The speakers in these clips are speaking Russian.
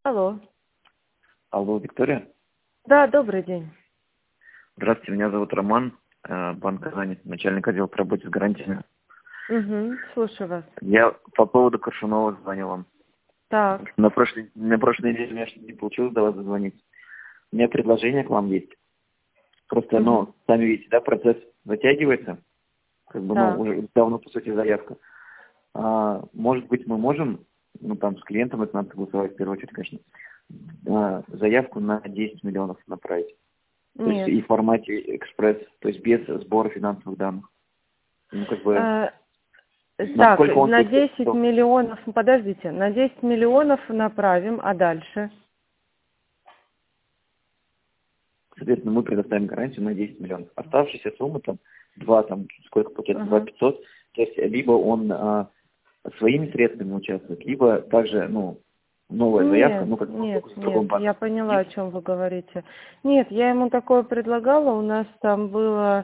Алло. Алло, Виктория? Да, добрый день. Здравствуйте, меня зовут Роман, банк Казани, начальник отдела по работе с гарантиями. Угу, слушаю вас. Я по поводу Коршунова звонил вам. Так. На прошлой неделе у меня не получилось до вас дозвонить. У меня предложение к вам есть. Просто, Угу. сами видите, да, процесс затягивается. Так. Уже давно, по сути, заявка. Может быть, мы можем, с клиентом это надо согласовать в первую очередь, конечно, заявку на 10 миллионов направить. То есть Нет. и в формате экспресс, то есть без сбора финансовых данных. Так, Насколько он на будет 10 готов. миллионов, подождите, на 10 миллионов направим, а дальше? Соответственно, мы предоставим гарантию на 10 миллионов. Оставшаяся сумма, сколько получается, 2 Ага. 500, то есть либо он своими средствами участвует, либо также, новая заявка, Нет, только в нет, другом я банке. поняла, о Нет? чем вы говорите. Нет, я ему такое предлагала, у нас там было...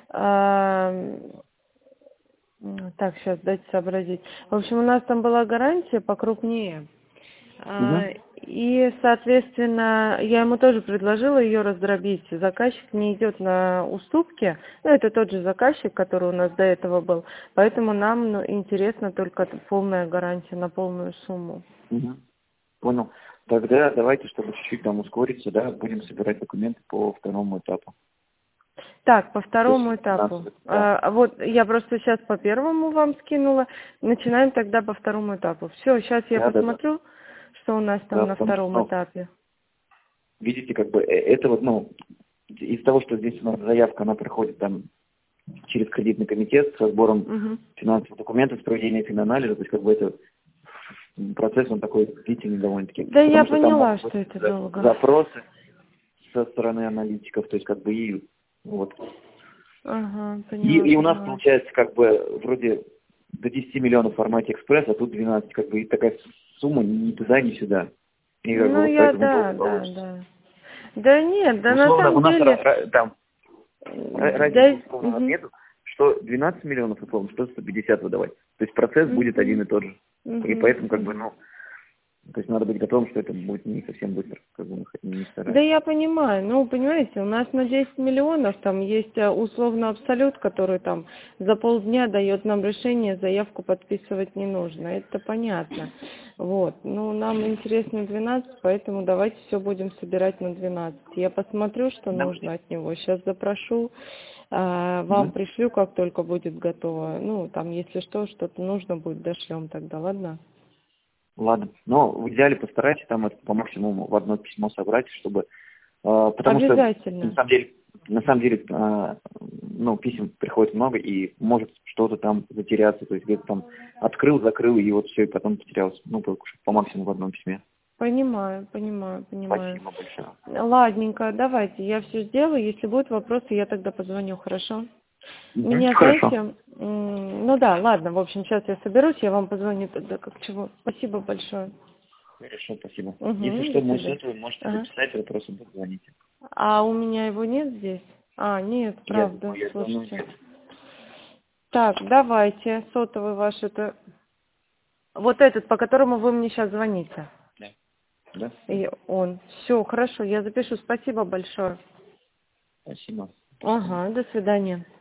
Так, сейчас дайте сообразить. В общем, у нас там была гарантия покрупнее. Угу. И, соответственно, я ему тоже предложила ее раздробить. Заказчик не идет на уступки. Это тот же заказчик, который у нас до этого был. Поэтому нам интересна только полная гарантия на полную сумму. Угу. Понял. Тогда давайте, чтобы чуть-чуть ускориться, будем собирать документы по второму этапу. Так, по То есть второму этапу. финансовый, да. Вот я просто сейчас по первому вам скинула. Начинаем тогда по второму этапу. Все, сейчас я Да. посмотрю, что у нас там Да, на потому втором что, этапе. видите, это из того, что здесь у нас заявка, она проходит через кредитный комитет со сбором Угу. финансовых документов, проведением финанализа, то есть это процесс, он такой длительный довольно-таки. Да я Потому что там поняла, могут быть что это долго. запросы со стороны аналитиков, то есть и вот. Ага, И у нас поняла. получается вроде до 10 миллионов в формате экспресс, а тут 12, и такая сумма ни туда, ни сюда. И Ну, поэтому долго получится. да. Да нет, да на Условно, у самом нас деле... разницы Да, условно нету, что 12 миллионов условно, что 150 выдавать. То есть процесс будет один и тот же. И поэтому то есть надо быть готовым, что это будет не совсем быстро, мы не Да стараемся. я понимаю, понимаете, у нас на 10 миллионов там есть условно абсолют, который там за полдня дает нам решение, заявку подписывать не нужно, это понятно. Вот, нам интересно 12, поэтому давайте все будем собирать на 12. Я посмотрю, что нужно Давайте. от него, сейчас запрошу, вам Мгм. пришлю, как только будет готово. Если что-то нужно будет, дошлем тогда, ладно? Ладно. Но в идеале постарайтесь это по максимуму в одно письмо собрать, чтобы потому что Обязательно. на самом деле писем приходит много, и может что-то там затеряться, то есть где-то там открыл, закрыл, и вот все, и потом потерялось. Только по максимуму в одном письме. Понимаю. Спасибо большое. Ладненько, давайте, я все сделаю. Если будут вопросы, я тогда позвоню, хорошо? Меня, Хорошо. знаете, ладно, в общем, сейчас я соберусь, я вам позвоню тогда, как чего. Спасибо большое. Хорошо, спасибо. Если Угу, что, до мой свидания. сотовый можете Ага. записать, вопросы позвоните. А у меня его нет здесь? Нет, Я правда, думаю, я давно слушайте. нет. Так, давайте, сотовый ваш, это... Вот этот, по которому вы мне сейчас звоните. Да. Да? И он. Все, хорошо, я запишу. Спасибо большое. Спасибо. До свидания. Ага, до свидания.